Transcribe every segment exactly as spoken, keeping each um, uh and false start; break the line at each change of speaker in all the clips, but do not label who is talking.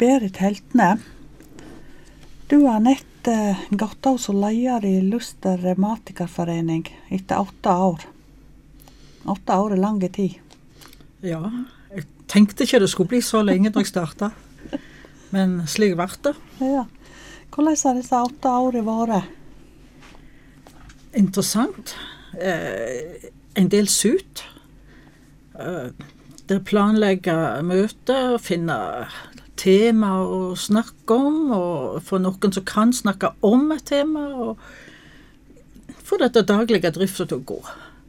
Berit Heltne. Du har nett eh, gått av som leder i Luster Reumatikerforening etter åtte år. Åtte år er lange tid.
Ja, jeg tenkte ikke det skulle bli så lenge når jeg startet. Men slik var det.
Ja. Hvordan har disse åtte årene vært?
Interessant. Eh, en del sut. Eh, det planlegger møter, finne tema å snakke om, og få noen som kan snakke om et tema, og få dette daglige driftet til å gå.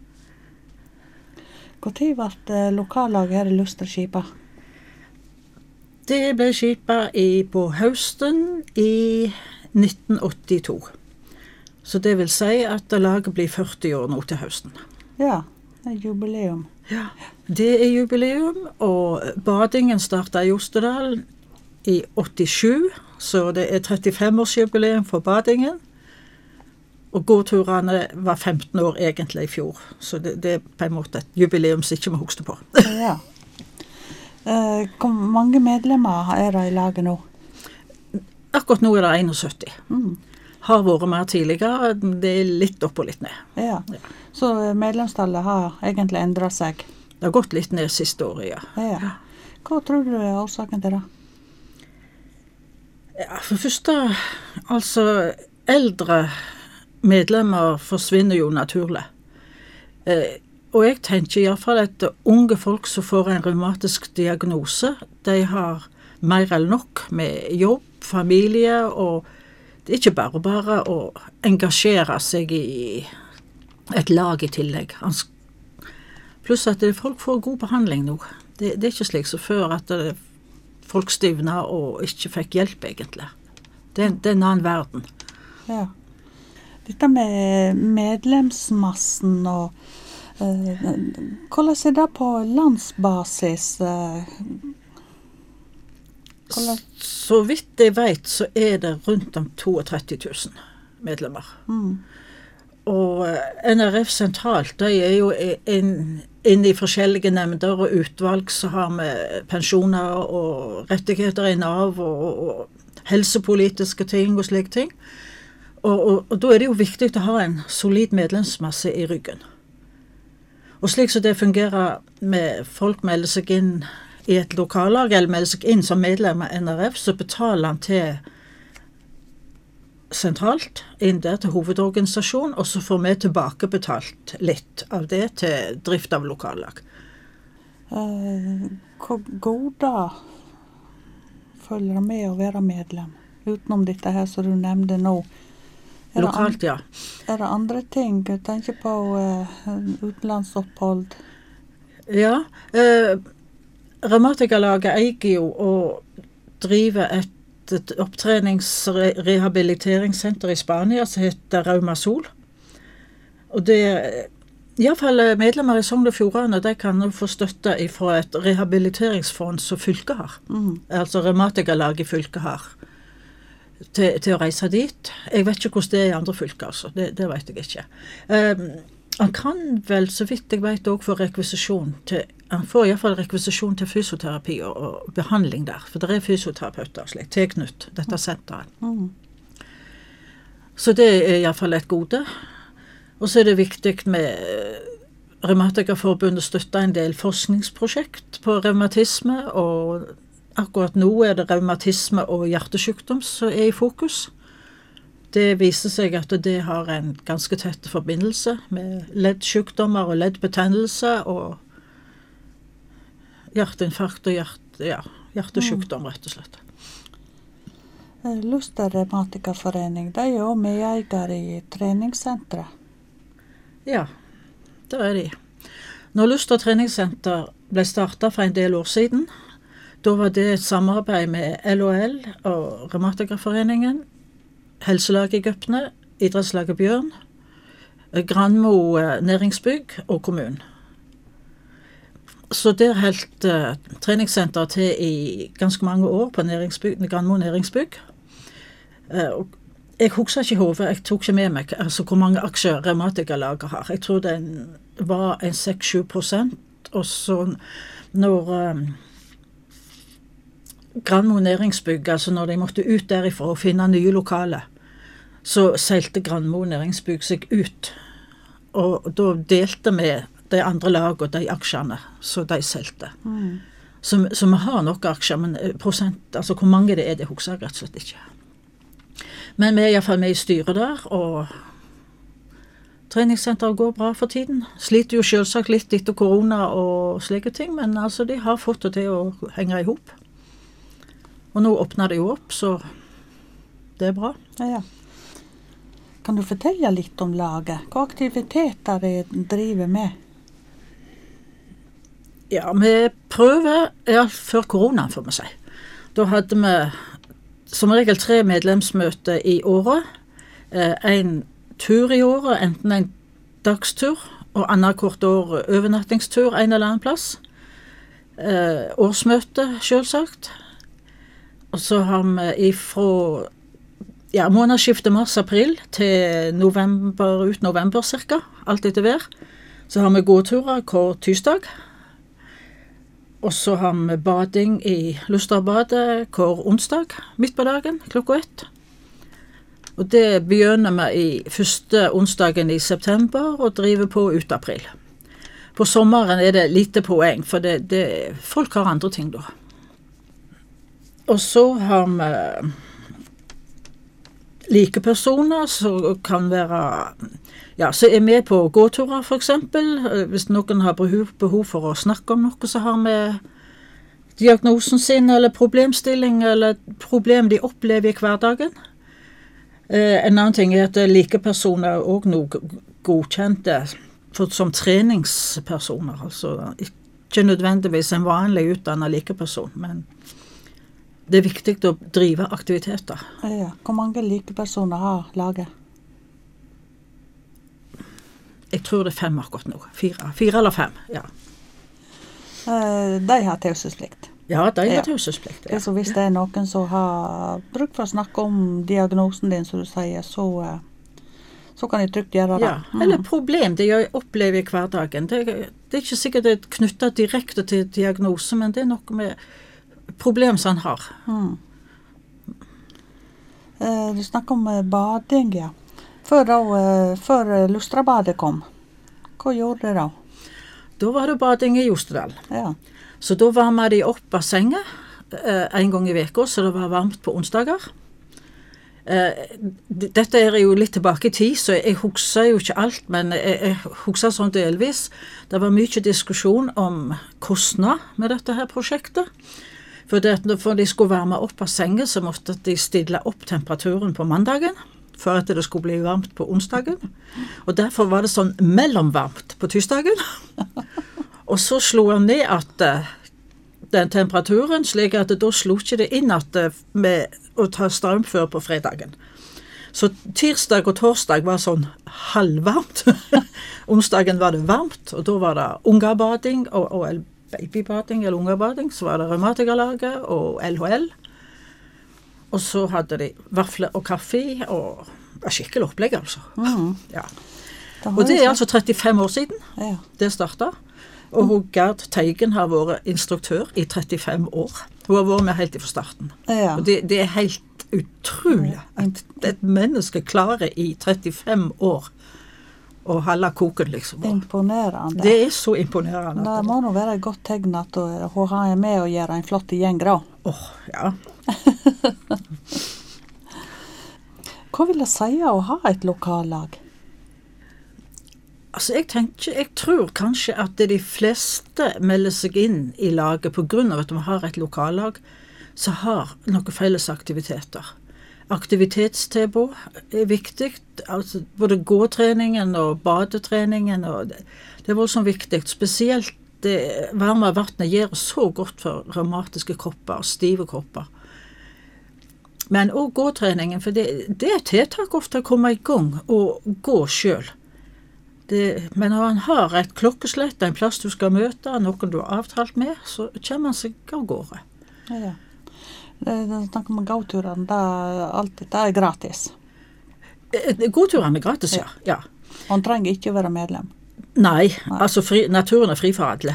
Hvor tid ble lokallaget her i Luster skipet?
Det ble skipet i, på høsten i nitten åttito. Så det vil si at laget blir førti år nå til høsten.
Ja, det er jubileum.
Ja, det er jubileum, og badingen startet i Ostedal i åttisju, så det er trettifem-årsjubileum for badingen. Og gåturene var femten år egentlig i fjor, så det, det er på en måte et jubileum som ikke må huske på.
Ja. Eh, hvor mange medlemmer er det i laget nå?
Akkurat nå er det syttién.
Mm.
Har vært mer tidligere, det er litt opp og litt ned.
Ja.
Ja.
Så medlemstallet har egentlig endret seg?
Det har gått litt ned siste året, ja.
Ja. Hva tror du er årsaken til det?
Ja, for første, altså eldre medlemmer forsvinner jo naturlig. Eh, og jeg tenker i hvert fall at unge folk som får en rheumatisk diagnose, de har mer eller nok med jobb, familie, og det er ikke bare bare å engasjere seg i et lag i tillegg. Pluss at folk får god behandling nå. Det, det er ikke slik som før at det, folk stivner og ikke fikk hjelp egentlig. Det, det er en annen verden.
Ja. Dette med medlemsmassen og uh, hvordan er det på landsbasis? Uh, hvordan...
Så vidt jeg vet, så er det rundt om trettito tusen medlemmer.
Mm.
Og N R F sentralt, de er jo inn, inn i forskjellige nemnder og utvalg, så har vi pensjoner og rettigheter i Nav og, og helsepolitiske ting og slike ting. Og, og, og da er det jo viktig å ha en solid medlemsmasse i ryggen. Og slik som det fungerer med folk melder seg inn i et lokallag, eller melder seg inn som medlem av N R F, så betaler han til sentralt, inn der til hovedorganisasjon, og så får vi tilbake betalt litt av det til drift av lokallag.
Uh, hvor gode følger det med å være medlem, utenom dette her som du nevnte nå? Er
Lokalt,
det
ja.
Er det andre ting? Jeg tenker på uh, utenlandsopphold.
Ja, uh, Reumatikerlaget eier jo og driver et, et opptrenings-rehabiliteringssenter i Spania som heter Reumasol. Og det, i hvert fall medlemmer i Sogn og Fjordane, de kan jo få støtte fra et rehabiliteringsfond som fylket har. Mm. Altså Reumatikerlaget i fylket har. Til, til å reise dit. Jeg vet ikke hvordan det er i andre fylker, altså. Det, det vet jeg ikke. Um, han kan vel, så vidt jeg vet, også få rekvisisjon til, han får i hvert fall rekvisisjon til fysioterapi og, og behandling der, for det er fysioterapeuter slik, tilknytt dette senteret. Mm. Så det er i hvert fall et gode. Og så er det viktig med Reumatikerforbundet støtter en del forskningsprojekt på reumatisme, og akkurat nå er det reumatisme og hjertesykdom som er i fokus. Det viser seg at det har en ganske tett forbindelse med leddsykdommer og leddbetennelse og hjerteinfarkt og hjerte, ja, hjertesykdom, rett og slett.
Luster Reumatikerforening, de er jo medeier i treningssenteret.
Ja, det er de. Når Luster treningssenter ble startet for en del år siden, da var det et samarbeid med L O L og Reumatikerforeningen, Helselaget i Gøpne, Idrettslaget Bjørn, Granmo næringsbygg og kommunen. Så der helt uh, treningssenteret til i ganske mange år på næringsbygg, Granmo næringsbygg. Uh, og jeg husker ikke i hovedet, jeg tok ikke med meg altså, hvor mange aksjer Reumatikerlaget har. Jeg tror det var en seks til sju prosent, og så når um, Granmo næringsbygg, altså når de måtte ut derifra og finne nye lokaler, så seilte Granmo næringsbygg seg ut. Og da delte vi de andre lag og de aksjene som de selte.
Mm.
Så, så vi har nok aksjer, men prosent, altså hvor mange det er, det husker jeg rett og slett ikke. Men vi er i hvert fall med i styret der, og treningssenteret går bra for tiden. Sliter jo selvsagt litt etter korona og slike ting, men altså de har fått det til å henge ihop. Og nå åpner det jo opp, så det er bra.
Ja, ja. Kan du fortelle litt om laget? Hva aktiviteter de driver med?
Ja, vi prøver, ja, før korona, får vi si. Da hadde vi som regel tre medlemsmøter i året. Eh, en tur i året, enten en dagstur, og annethvert år overnattingstur en eller annen plass. Eh, årsmøte, selvsagt. Og så har vi ifra ja, månedsskiftet mars-april til november, ut november cirka, alt etter vær. Så har vi gåturer hver tirsdag. Og så har vi bading i Lusterbadet hver onsdag, midt på dagen, klokka ett. Og det begynner vi i første onsdagen i september og driver på ut april. På sommeren er det lite poeng, for det, det, folk har andre ting da. Og så har vi like personer som kan være, ja, så er med på gåturer for eksempel. Hvis noen har behov, behov for å snakke om noe, så har vi diagnosen sin, eller problemstilling, eller problem de opplever i hverdagen. Eh, en annen ting er at like personer er også noe godkjente for, som treningspersoner, altså ikke nødvendigvis en vanlig utdannet like person, men det er viktig å drive aktiviteter.
Ja, hvor mange like personer har laget?
Jeg tror det er fem akkurat nå. Fire, fire eller fem, ja.
Eh, de har taushetsplikt.
Ja, de har
Ja.
taushetsplikt.
Ja. Så hvis det er noen som har bruk for å snakke om diagnosen din, som du sier, så, eh, så kan de trygt gjøre det.
Ja, eller problem det jeg opplever i hverdagen. Det, det er ikke sikkert det er knyttet direkte til diagnose, men det er noe med problem som han har.
Mm. Eh, du snakker om eh, bading, ja. Før, da, eh, før eh, Lustrabadet kom, hva gjorde det da?
Da var det bading i Jostedal.
Ja.
Så da varmet de opp bassenget eh, en gang i veka, så det var varmt på onsdager. Eh, d- dette er jo litt tilbake i tid, så jeg husker jo ikke alt, men jeg, jeg husker sånn delvis. Det var mye diskusjon om kostnad med dette her prosjektet. For, det, for de skulle varme opp bassenget, så måtte de stille opp temperaturen på mandagen, for at det skulle bli varmt på onsdagen. Og derfor var det sånn mellomvarmt på tirsdagen. Og så slo han ned at uh, den temperaturen, slik at da slo ikke det inn at uh, med å ta strøm før på fredagen. Så tirsdag og torsdag var sånn halvvarmt. Onsdagen var det varmt, og da var det ungerbading og, og babybading eller ungerbading, så var det rheumatikerlaget og L H L. Og så hadde de vafler og kaffe, og det var skikkelig opplegg, altså.
Mm.
Ja.
Da har
Og det
jeg
er altså trettifem år siden
Ja.
det startet. Og hun, Gerd Teigen har vært instruktør i trettifem år. Hun har vært med helt fra starten.
Ja.
Og det, det er helt utrolig at et menneske klarer i trettifem år å holde koken, liksom.
Imponerende.
Det er så imponerende.
Det må nå være et godt tegn at hun hun har med å gjøre en flott gjeng da.
Åh, ja.
Hva vil det si å ha et lokallag?
Altså, jeg tenker, jeg tror kanskje at de fleste melder seg inn i laget på grunn av at vi har et lokallag som har noen felles aktiviteter. Aktivitetstilbud er viktig, altså både gåtreningen og badetreningen, og det, det er voldsomt viktig. Spesielt det varme vannet gjør så godt for reumatiske kropper og stive kropper. Men også gåtreningen, for det, det er tiltak ofte å komme i gang og gå selv. Det, men når han har et klokkeslett, en plass du skal møte, noen du har avtalt med, så kommer han seg av gårde.
Ja, ja. Det, det snakker om gåturene, det, alt dette er gratis.
Eh, Gåturene er gratis, ja. ja.
Han trenger ikke å være medlem.
Nei,
Nei.
altså fri, naturen er fri for alle.
Ja.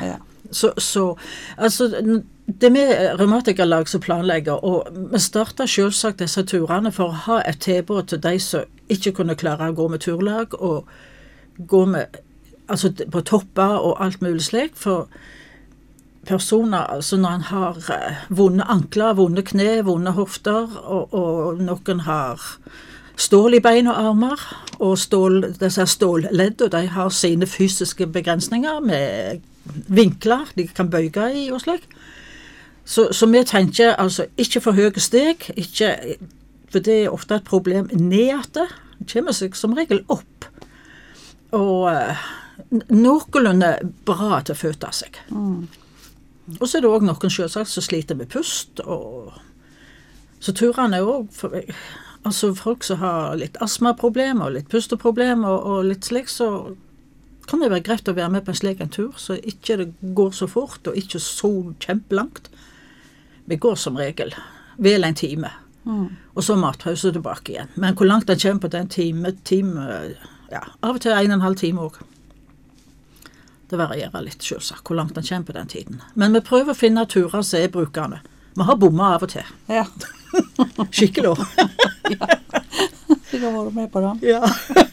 Så, så altså, det med revmatikerlag som planlegger, og vi startet selvsagt disse turene for å ha et tilbud til de som ikke kunne klare å gå med turlag, og gå med, altså på topper og alt mulig slik, for personer, altså når han har uh, vonde ankler, vonde kne, vonde hofter, og, og noen har stål i bein og armer, og stål, disse stålledd, og de har sine fysiske begrensninger med vinkler de kan bøyge i og slik. Så, så vi tenker altså ikke for høye steg, ikke, for det er ofte et problem nedete, det kommer seg som regel opp, og uh, noenlunde bra til å føte seg.
Mm.
Og så er det også noen selvsagt som sliter med pust, og så turene er også, altså folk som har litt astmaproblemer, og litt pusteproblemer, og, og litt slik, så kan det være greit å være med på en slik en tur, så ikke det går så fort, og ikke så kjempelangt. Vi går som regel vel en time, mm. og så matpause tilbake igjen. Men hvor langt den kommer på den time, time, ja, av og til en og en halv time også. Det varierer litt selvsagt, hvor langt den kommer på den tiden. Men vi prøver å finne turer som er brukende. Vi har bommet av og til.
Ja.
Skikkelig år.
Ja. Jeg har vært med på den.
Ja.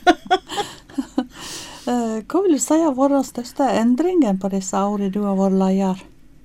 Hva vil du si har vært den største endringen på disse årene du har vært leder?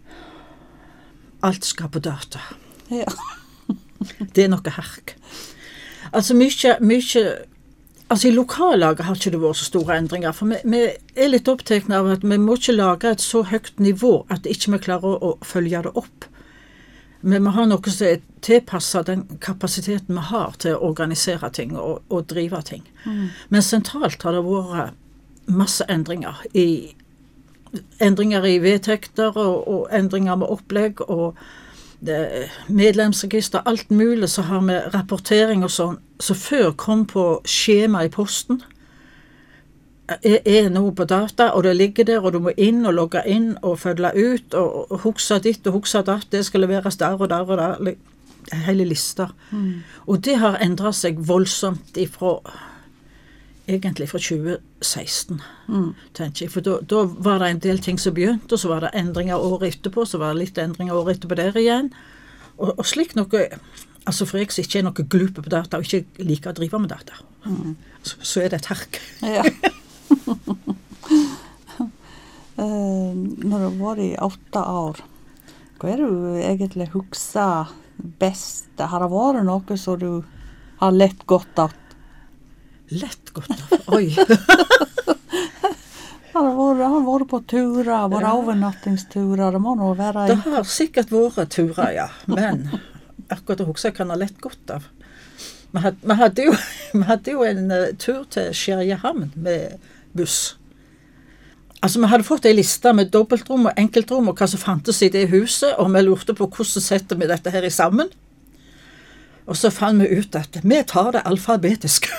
Alt skal på data.
Ja.
Det er noe herk. Altså mye, mye Altså i lokallaget har ikke det vært så store endringer, for vi, vi er litt opptatt av at vi må ikke lage et så høyt nivå at ikke vi klarer å, å følge det opp. Vi må ha noe som er tilpasset den kapasiteten vi har til å organisere ting og, og drive ting. Mm. Men sentralt har det vært masse endringer i, endringer i vedtekter og, og endringer med opplegg og det, medlemsregister, alt mulig, så har vi rapportering og sånn, så før kom på skjema i posten, er, er noe på data, og det ligger der, og du må inn og logge inn og følge ut, og, og hukse ditt og hukse datt, det skal leveres der og der og der, hele lister. Mm. Og det har endret seg voldsomt ifra, egentlig fra tjue seksten, mm. tenker jeg, for da, da var det en del ting som begynte, og så var det endringer året etterpå, så var det litt endringer året etterpå der igjen, og, og slik noe, altså for jeg som ikke er noe glupe på data, og ikke liker å drive med data, mm. så, så er det et herk.
Ja. uh, når du har vært i åtte år, hva er det du egentlig husker best? Har det vært noe som du har lett godt av?
Lett godt av, oi.
Har det vært, har vært på turer, vært ja. Overnattingsturer, det må nå være...
Det har sikkert vært turer, ja, men akkurat å huske kan ha lett godt av. Vi hadde, vi hadde, jo, vi hadde jo en uh, tur til Skjerjehamn med buss. Altså, vi hadde fått en liste med dobbeltrom og enkeltrom, og hva som fantes i det huset, og vi lurte på hvordan setter vi dette her i sammen. Og så fant vi ut at vi tar det alfabetisk.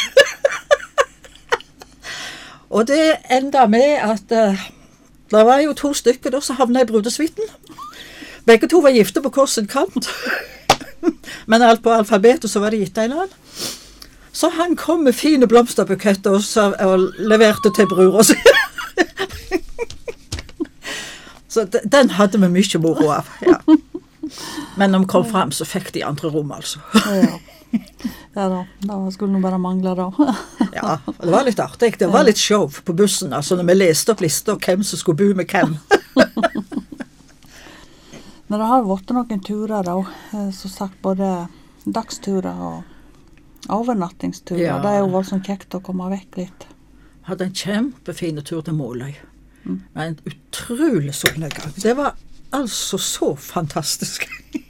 Og det enda med at uh, det var jo to stykker da som havnet i brudesvitten. Begge to var gifte på korsen kant. Men alt på alfabetet så var det gitt en annen. Så han kom med fine blomsterbuketter og, så, og leverte til brura si. Så d- den hadde vi mye moro av, ja. Men når vi kom frem, så fikk de andre rom, altså.
Ja. Ja da, da skulle noe bare mangle da.
Ja, det var litt artig. Det var litt show på bussen, altså når vi leste opp lister og hvem som skulle bo med hvem.
Men det har vært noen turer da, som sagt både dagsturer og overnattingsturer. Ja. Det er jo vært sånn kjekt å komme vekk litt.
Jeg hadde en kjempefine tur til Måløy. Mm. Med en utrolig solnedgang. Det var altså så fantastisk.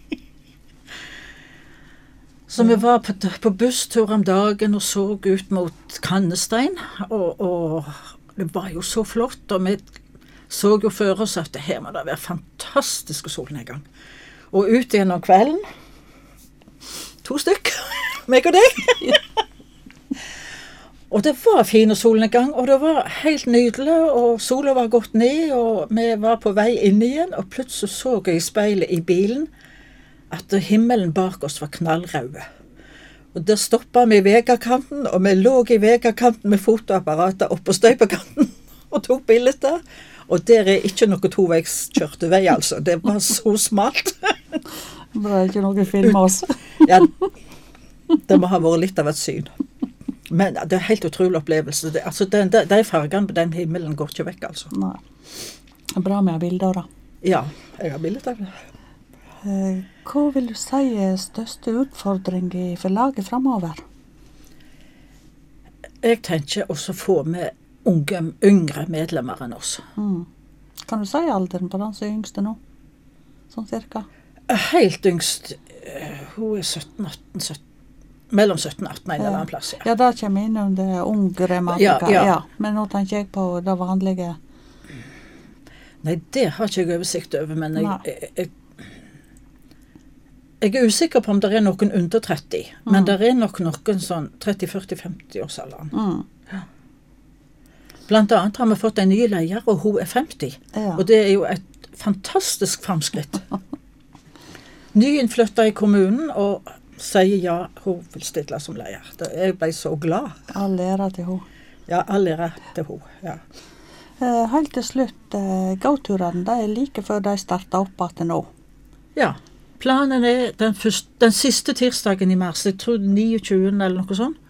Så vi var på, på busstur om dagen og så ut mot Kannestein, og, og det var jo så flott, og vi så jo før oss at det her må det være fantastisk solnedgang. Og ut igjen om kvelden, to stykk, meg og deg. Og det var fin solnedgang, og det var helt nydelig, og solen var gått ned, og vi var på vei inn igjen, og plutselig så jeg i speilet i bilen, at himmelen bak oss var knallrøde. Og der stoppet vi i vegakanten, og vi lå i vegakanten med fotoapparatet opp på støypekanten, og tok bilder. Og der er ikke noe toveiskjørte vei, altså. Det var så smalt.
Det er ikke noe film også.
Ja, det må ha vært litt av et syn. Men det er helt utrolig opplevelse. Det, altså, den, de, de fargene på den himmelen går ikke vekk, altså.
Nei. Det er bra med bilder da.
Ja, jeg har bildet av det.
Eh, hva vil du si er største utfordring i forlaget fremover?
Jeg tenker også få med unge, yngre medlemmer enn oss.
Mm. Kan du si alderen på den som er yngste nå? Sånn cirka?
Helt yngst, uh, hun er sytten atten, sytten, mellom sytten og atten en eller annen plass, ja.
Ja, da kommer inn under ungre matiker,
ja, ja.
ja. Men nå tenker jeg på det vanlige.
Nei, det har ikke jeg oversikt over, men jeg,
Nei.
jeg, jeg, jeg er usikker på om det er noen under tretti,
Mm.
men det er nok noen sånn tretti, førti, femti års alderen.
Mm.
Blant annet har vi fått en ny leier, og hun er femti.
Ja.
Og det er jo et fantastisk fremskritt. Nyinnflyttet i kommunen, og sier ja, hun vil stille som leier. Det- Jeg ble så glad.
All ære til henne.
Ja, all ære til hun, ja.
Eh, helt til slutt, eh, gåturene, det er like før de starter opp at nå.
Ja, planen er den, første, den siste tirsdagen i mars, jeg tror niogtjuende eller noe sånt.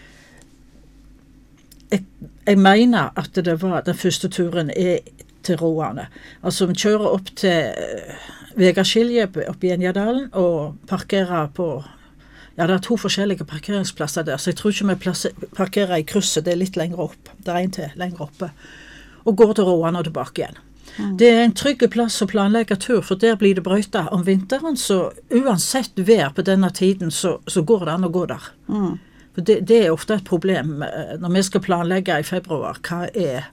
Jeg, jeg mener at det var den første turen er til Roane. Altså, vi kjører opp til uh, Vegaskilje oppe i Enjadalen og parkerer på, ja, det er to forskjellige parkeringsplasser der, så jeg tror ikke vi plasser, parkerer i krysset, det er litt lenger opp, det er en til lenger oppe, og går til Roane og tilbake igjen. Mm. Det er en trygg plass å planlegge tur, for der blir det brøyta om vinteren, så uansett vær på denne tiden, så, så går det an å gå der.
Mm.
For det, det er ofte et problem eh, når vi skal planlegge i februar, hva er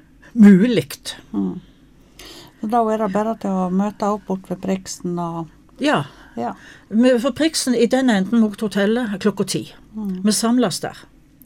muligt.
Mm. Så da er det bare til å møte opp bort ved Priksen og...
Ja,
Ja.
vi får Priksen i den enden mot hotellet klokka ti.
Mm.
Vi samles der.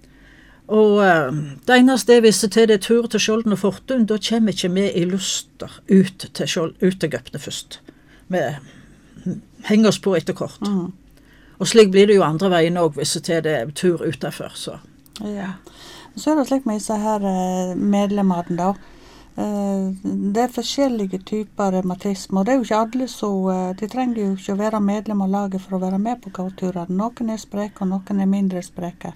Og uh, det eneste jeg visste til det er tur til Skjolden og Fortun, da kommer ikke vi i Luster ut til, Skjold, ut til Gøpne først. Vi henger oss på etter kort.
Mm.
Og slik blir det jo andre veien også, hvis det er det tur utenfor, så.
Ja. Så er det slik med disse her eh, medlemmene da. Eh, det er forskjellige typer revmatisme, og det er jo ikke alle så, eh, de trenger jo ikke å være medlem av laget for å være med på gåturene. Noen er spreke, og noen er mindre spreke.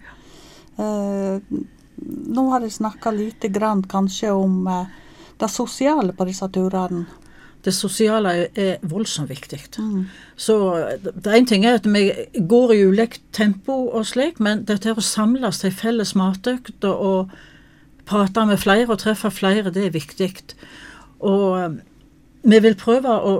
Eh, nå har jeg snakket lite grann kanskje om eh, det sosiale på disse turene.
Det sosiale er, er voldsomt viktig.
Mm.
Så det ene ting er at vi går i ulikt tempo og slik, men dette er å samles til felles matøkt og, og prate med flere og treffe flere, det er viktig. Og um, vi vil prøve å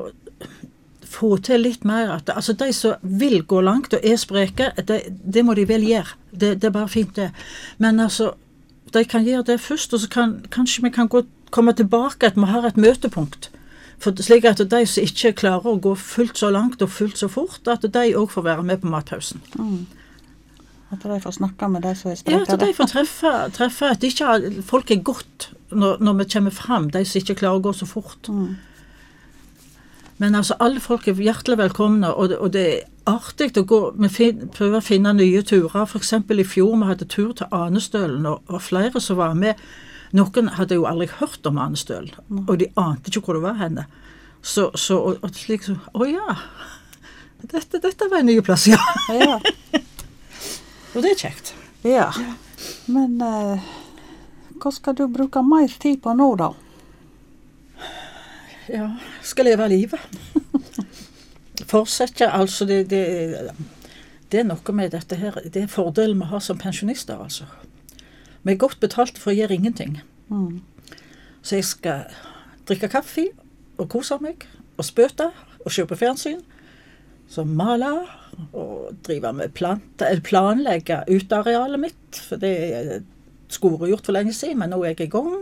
få til litt mer at altså de som vil gå langt og er spreke, det, det må de vel gjøre. Det, det er bare fint det. Men altså, de kan gjøre det først, og så kan kanskje vi kan gå, komme tilbake at vi har et møtepunkt. For slik at de som ikke klarer å gå fullt så langt og fullt så fort, at de også får være med på matpausen.
Mm. At de får snakke med de som er
Ja,
spreke.
at de får treffe, treffe at ikke folk er godt når, når vi kommer frem, de som ikke klarer å gå så fort.
Mm.
Men altså, alle folk er hjertelig velkomne, og det, og det er artig å gå, vi fin, prøver å finne nye turer. For eksempel i fjor, vi hadde tur til Anestølen, og, og flere som var med. Noen hadde jo aldri hørt om Anestølen, mm. og de ante ikke hvor det var henne. Så, så og, og slik så, å ja, dette, dette var en ny plass, ja.
Ja.
Og det er kjekt.
Ja. Men eh, hva skal du bruke mer tid på nå da?
Ja, skal leve livet. Fortsette, altså, det, det, det er noe med dette her, det er fordelen vi har som pensjonister, altså. Vi er godt betalt for å gjøre ingenting.
Mm.
Så jeg skal drikke kaffe og kose meg, og spøte, og kjøpe fjernsyn, så male, og drive med plante, eller planlegge utearealet mitt, for det skulle være gjort for lenge siden, men nå er jeg i gang.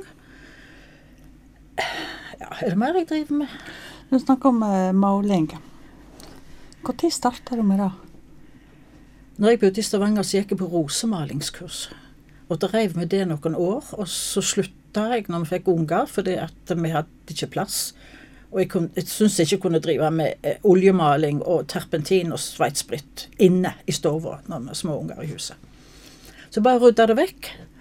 Ja, er det mer jeg driver med?
Du snakker om uh, maling. Hvor tid startet du med det?
Når jeg bodde i Stavanger, så gikk jeg på rosemalingskurs. Og drev med det noen år, og så slutta jeg når vi fikk unger, fordi at vi hadde ikke plass. Og jeg, kunne, jeg syntes jeg ikke kunne drive med eh, oljemaling og terpentin og sveitspritt inne i stovet når vi små unger i huset. Så bare rydda det vekk.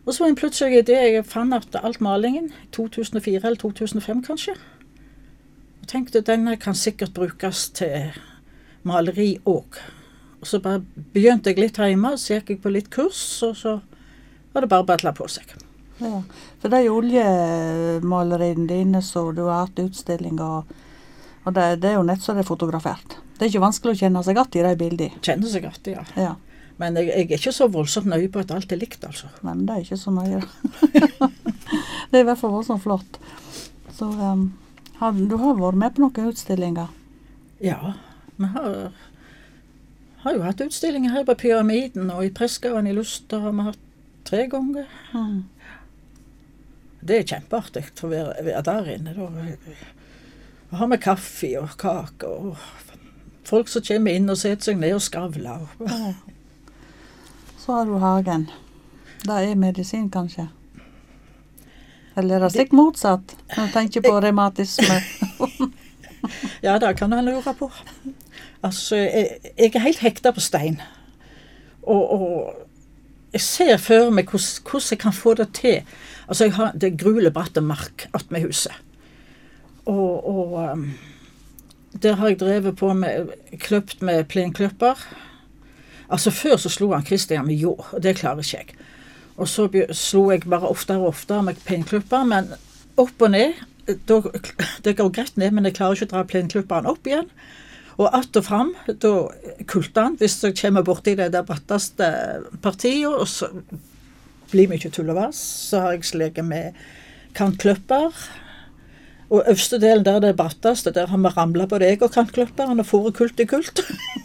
Og så var en plutselig idé, jeg fant at alt malingen, i to tusen og fire eller to tusen og fem kanskje, og tenkte denne kan sikkert brukes til maleri også. Og så bare begynte jeg litt hjemme, og så gikk jeg på litt kurs, og så var det bare battlet på seg.
Ja, for det er jo oljemaleriene dine, så du har hatt utstillinger, og det, det er jo nett så det er fotografert. Det er ikke vanskelig å kjenne seg att i de bildene.
Kjenner seg att, ja.
Ja.
Men jeg, jeg er ikke så voldsomt nøye på at alt er likt, altså.
Nei, men det er ikke så nøye. Det er i hvert fall voldsomt flott. Så um, har, du har vært med på noen utstillinger?
Ja, vi har, har jo hatt utstillinger her på Pyramiden, og i Pressgaven i Luster har vi hatt tre ganger.
Mm.
Det er kjempeartig å være, være der inne. Da. Da har vi kaffe og kake, og folk som kommer inn og setter seg ned og skravler. Og
Ja. Så har du hagen. Det er medisin, kanskje? Eller er det stikk motsatt? Når du tenker på reumatisme.
Ja, det kan han lure på. Altså, jeg, jeg er helt hekta på stein. Og, og jeg ser for meg hvordan, hvordan jeg kan få det til. Altså, jeg har det grulebratte mark att med huset. Og, og um, der har jeg drevet på med, kløpt med plenkløpper. Altså før så slo han Kristian med jord, og det klarer ikke jeg. Og så slo jeg bare oftere og oftere med plenkløpper, men opp og ned, da, det går greit ned, men jeg klarer ikke å dra plenkløpperen opp igjen. Og att og frem, da kulter han, hvis jeg kommer borti det der bratteste partiet, og så blir mye tull og vas, så har jeg sleget med kantkløpper. Og øverste delen der det er bratteste, der har vi ramlet på deg og kantkløpperen, og fore kult i kult.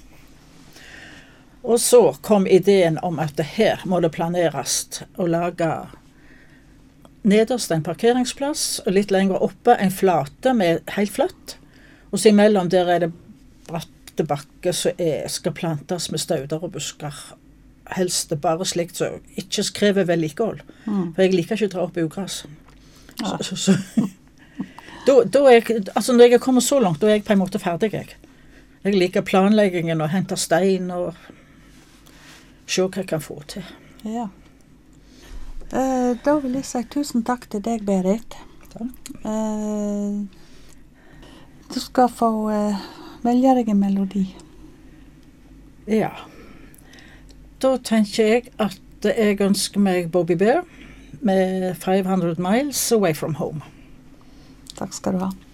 Og så kom ideen om at det her må det planeres å lage nederst en parkeringsplass, og litt lenger oppe en flate med helt flatt. Og så imellom der er det bratte bakke som er, skal plantes med stauder og busker. Helst det bare slikt så ikke skrevet vedlikehold. Mm. For jeg liker ikke å dra opp ugras. Ja. Så, så, så. da, da er jeg, altså når jeg kommer så langt, da er jeg på en måte ferdig. Jeg, jeg liker planleggingen og hente stein og se hva jeg kan få til.
Ja. Uh, da vil jeg si tusen takk til deg, Berit.
Takk.
Uh, du skal få uh, velge deg en melodi.
Ja. Da tenker jeg at jeg ønsker meg Bobby Bear med five hundred miles Away from Home.
Takk skal du ha.